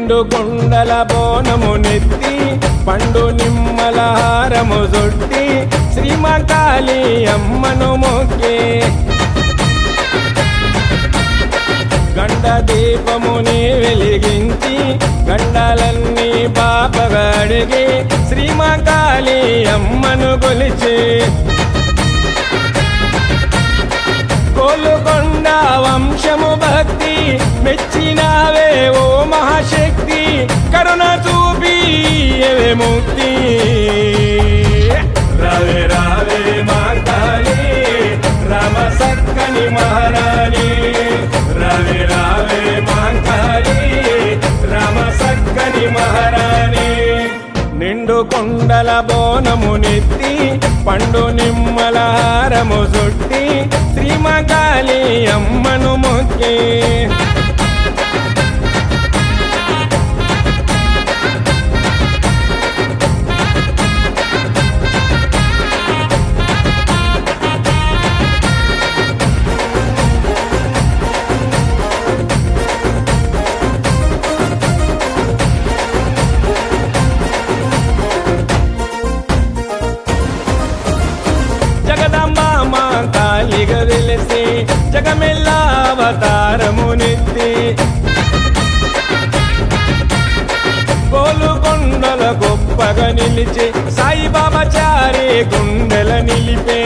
నిండు కుండల బోనము నెత్తి పండు నిమ్మల హారము జుట్టి శ్రీమకాళి అమ్మను మొక్కి గండ దీపముని వెలిగించి గండాలన్నీ పాపగా అడిగి శ్రీమకాళి అమ్మను కొలిచి గోలుకొండ వంశము భక్తి మెచ్చినావే ఓ మహాశక్తి కరుణ చూపి ఏవే ముక్తి రావే రావే మా కాళీ రామ సక్కని మహారాణి రావే రావే మా కాళీ రామ సక్కని మహారాణి నిండు కొండల బోనము నెత్తి పండు నిమ్మల హారము జుట్టి శ్రీమకాళి అమ్మను మొక్కి కాళిగా వెలిసి జగమెల్లా అవతారమునెత్తి గోలుకొండల గొప్పగా నిలిచి సాయిబాబా చారి గుండెల నిలిపే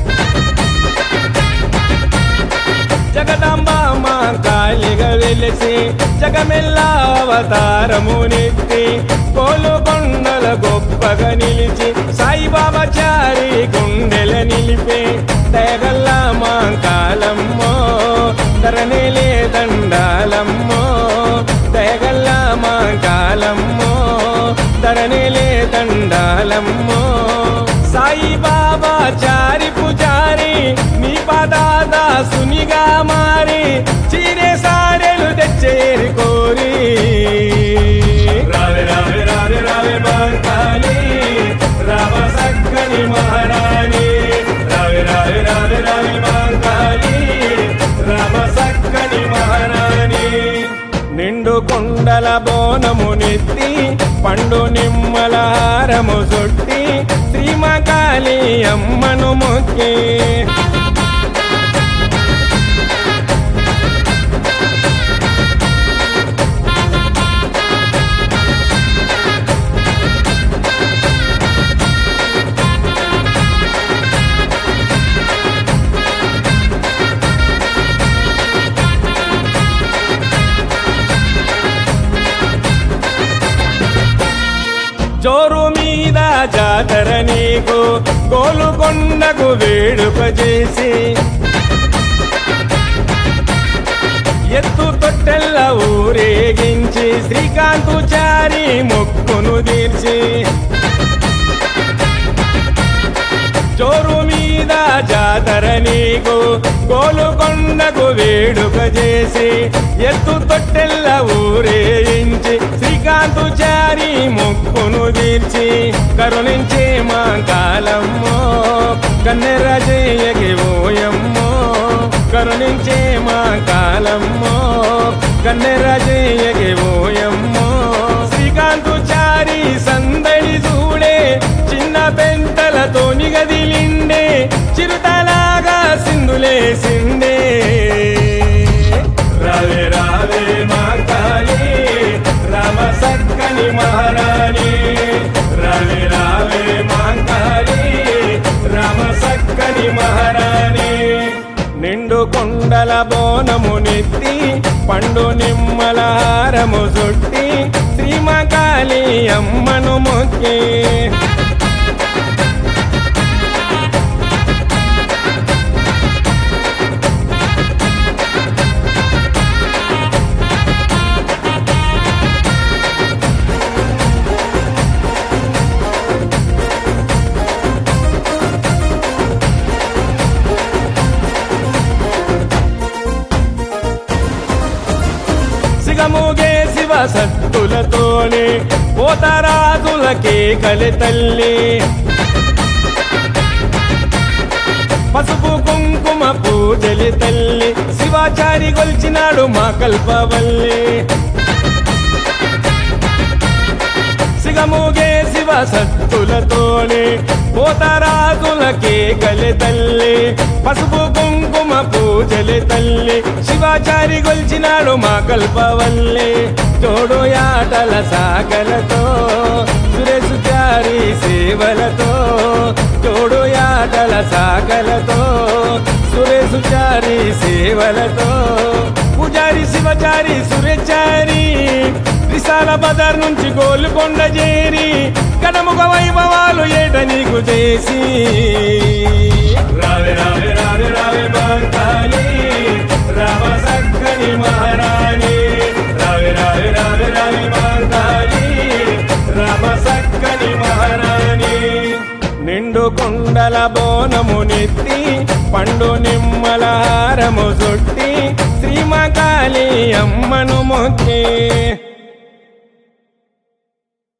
జగదాంబ మా కాళిగా వెలిసి జగమెల్లా అవతారమునెత్తి గోలుకొండల గొప్పగా నిలిచి సాయిబాబా చారి గుండెల నిలిపే దయగల్లా మా కాలమ్మో ధరణిలే దండాలమ్మో దయగల్లా మా కాలమ్మో ధరణిలే దండాలమ్మో సాయిబాబా చారి పుజారి నీ పదాదాసునిగా మారి చీరే సారెలు తెచ్చేరి కోరి రావే రావే రావే రావే మా కాళీ రామ సక్కని మహారాణి రావే రావే రావే రావే మా కాళీ రామ సక్కని మహారాణి నిండు కొండల బోనము నెత్తి పండు నిమ్మల హారము జుట్టి శ్రీమకాళి అమ్మను మొక్కి జోరు మీద జాతర నీకు గోలుకొండకు వేడుక చేసి ఎత్తు తొట్టెల్ల ఊరేగించి శ్రీకాంతు చారి మొక్కును తీర్చి జోరు మీద జాతర నీకు గోలుకొండకు వేడుక చేసి ఎత్తు తొట్టెల్ల ఊరేగించి శ్రీకాంతు చారి మొక్కును తీర్చి కరుణించే మా కాలమ్మో కన్నెర జయకి ఓయమ్మో కరుణించే మా కాలమ్మో కన్నెర జయకి ఓయమ్మో శ్రీకాంతు చారి సందడి చూడే చిన్న పెంటలతో నిగదిలిండే చిరుతలాగా సింధులేసిండే రావే రావే మా కాళీ రామ సక్కని మహారాణి రావే రావే మా కాళీ రామ సక్కని మహారాణి నిండు కొండల బోనము నెత్తి పండు నిమ్మల హారము జుట్టి శ్రీమకాళి అమ్మను మొక్కి సిగముగే శివ సత్తులతోనే పోతరాజులకే కలి తల్లి పసుపు కుంకుమ పూజలి తల్లి శివాచారి గొల్చినాడు మా కల్పవల్లి సిగముగే శివ సత్తులతోనే పోతరాజులకే గలె తల్లి పసుపు కుంకుమ పూజలే తల్లి శివాచారి గొల్చినాడు మా కల్పవల్లి తోడు యాటల సాగలతో సురేసుచారి సేవలతో తోడు యాటల సాగలతో సురేసుచారి సేవలతో పూజారి శివచారి సురేచారి విశాల బజార్ నుంచి గోల్కొండ చేరి కడముగ వైభవాలు ఏట నీకు చేసి రావే రావే రావే రావే మాంకాళి రామ సక్కని మహారాణి రావే రావే రావే రావే మాంకాళి రామ సక్కని మహారాణి నిండు కొండల బోనము నెత్తి పండు నిమ్మల హారము చుట్టి శ్రీమకాళి అమ్మను మొక్కి